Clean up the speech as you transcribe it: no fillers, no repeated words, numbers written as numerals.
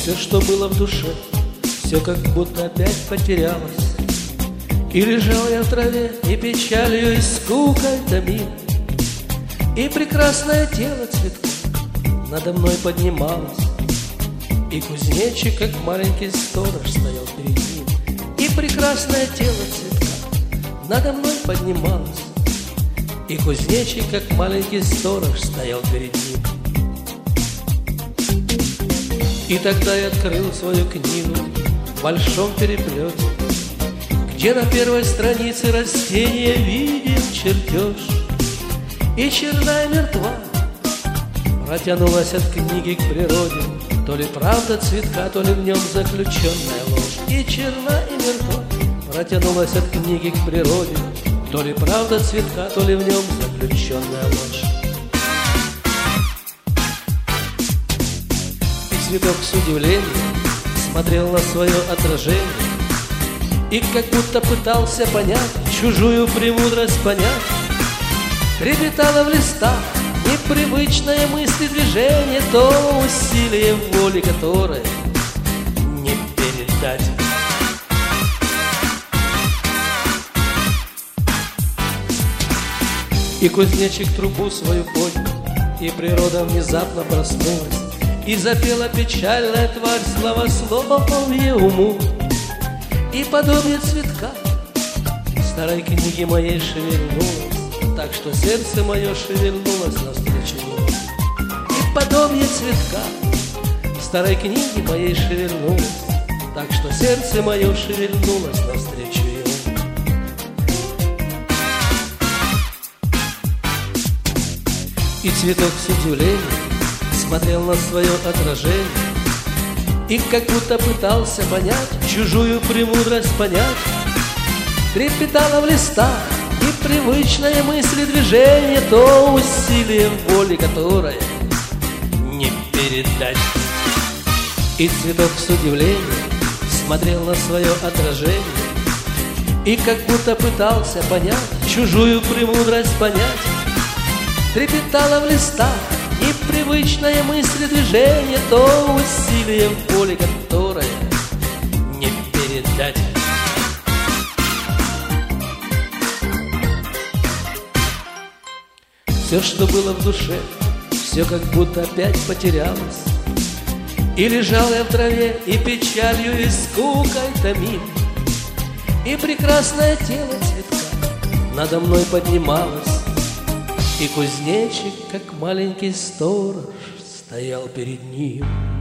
Все, что было в душе, все как будто опять потерялось. И лежал я в траве, и печалью, и скукой томил. И прекрасное тело цветка надо мной поднималось. И кузнечик, как маленький сторож, стоял перед ним. И прекрасное тело цветка надо мной поднималось. И кузнечик, как маленький сторож, стоял перед ним. И тогда я открыл свою книгу в большом переплете, где на первой странице растения виден чертеж. И черная мертва протянулась от книги к природе, то ли правда цветка, то ли в нем заключенная ложь. И черна и мертва протянулась от книги к природе, то ли правда цветка, то ли в нем заключенная ложь. И цветок с удивлением смотрел на свое отражение, и как будто пытался понять, чужую премудрость понять. Трепетало в листах непривычное мысли движение, то усилие воли, которое не передать. И кузнечик трубу свою поднял, и природа внезапно проснулась, и запела печальная тварь славословие уму. И подобие цветка в старой книге моей шевельнулось, так что сердце мое шевельнулось навстречу ему. И подобие цветка в старой книге моей шевельнулось, так что сердце мое шевельнулось навстречу ему. И цветок с удивлением смотрел на свое отражение, и как будто пытался понять, чужую премудрость понять. Трепетало в листах непривычное мысли движение, то усилие воли, которое не передать. И цветок с удивлением смотрел на свое отражение, и как будто пытался понять, чужую премудрость понять. Трепетало в листах непривычное мысли движение, то усилие воли, которое не передать. Все, что было в душе, все как будто опять потерялось. И лежал я в траве, и печалью, и скукой томил. И прекрасное тело цветка надо мной поднималось, и кузнечик, как маленький сторож, стоял перед ним.